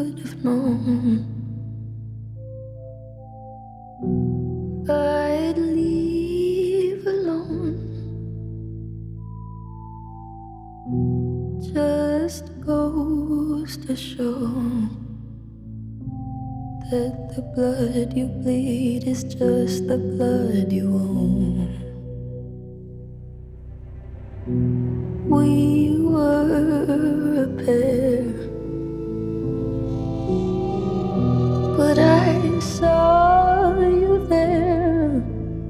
should have known I'd leave alone. Just goes to show that the blood you bleed is just the blood you own. We were a pair, but I saw you there.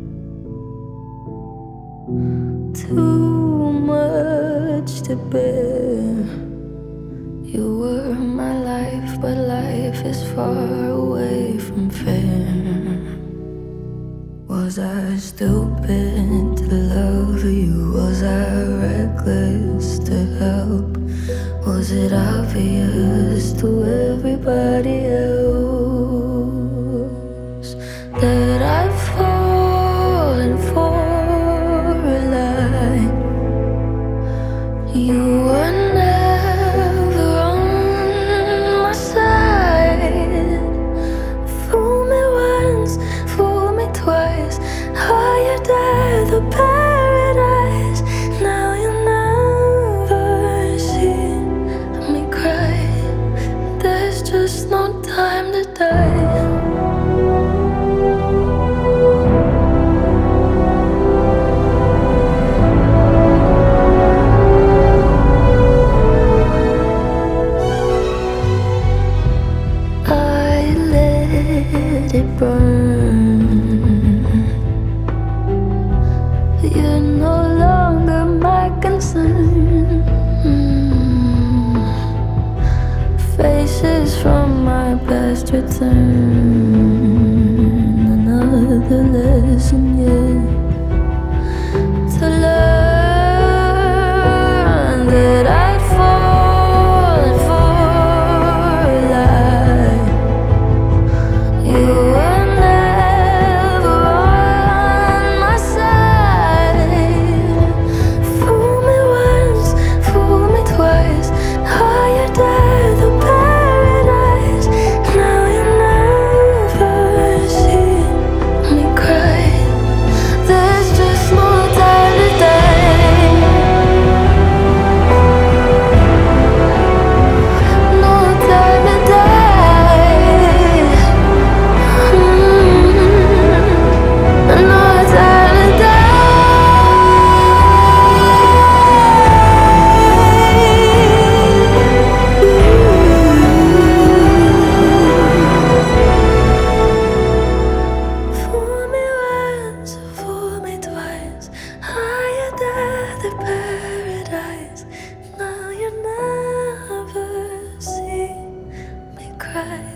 Too much to bear. You were my life, but life is far away from fair. Was I stupid to love you? Was I reckless to help? Was it obvious to everybody else that I've fallen for a lie? You were never on my side. Fool me once, fool me twice. Hired at the paradise. Now you never see me cry. There's just no time to die. Let it burn. You're no longer my concern. Faces from my past return. Another lesson yet to learn that I'd fallen for a lie. You were never on my side. Fool me once, fool me twice. Hired at the paradise. Now you never see me cry. There's just no time to die. No time to die. Another time to die. Fool me once, fool me twice. Hired at the paradise. Now you never see me cry.